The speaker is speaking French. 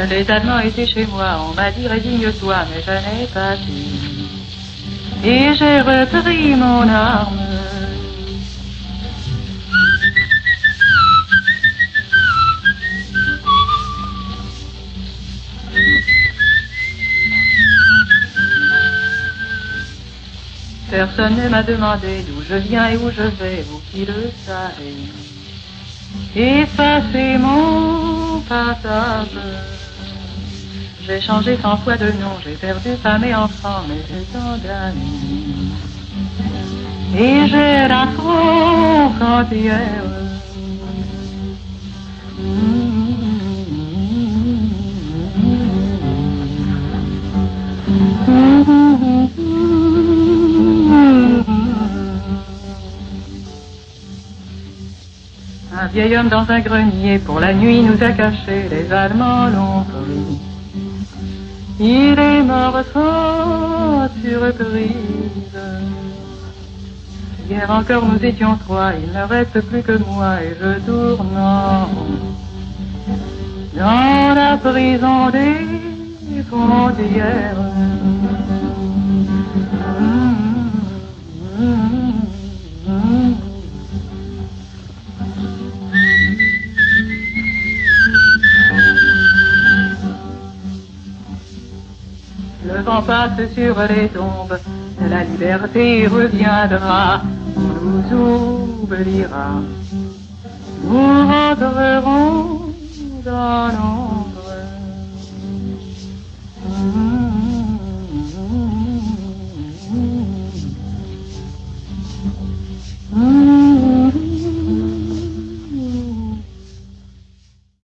Les Allemands étaient chez moi, on m'a dit résigne-toi, mais je n'ai pas su. Et j'ai repris mon arme. Personne ne m'a demandé d'où je viens et où je vais, vous qui le savez. Effacez mon passage. J'ai changé 100 fois de nom, j'ai perdu femme et enfant, mais j'ai tant d'amis. Et j'ai la France entière. Un vieil homme dans un grenier, pour la nuit nous a cachés, les Allemands l'ont pris. Il est mort sans surprise. Hier encore nous étions trois, il ne reste plus que moi et je tourne dans la prison des frontières. Le vent passe sur les tombes, la liberté reviendra, on nous oubliera, nous rentrerons dans l'ombre.